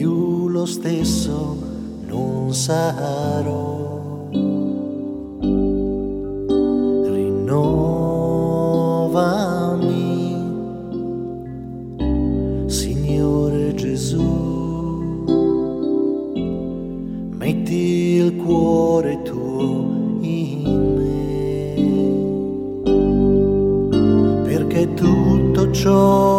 più lo stesso non sarò. Rinnovami, Signore Gesù, metti il cuore tuo in me, perché tutto ciò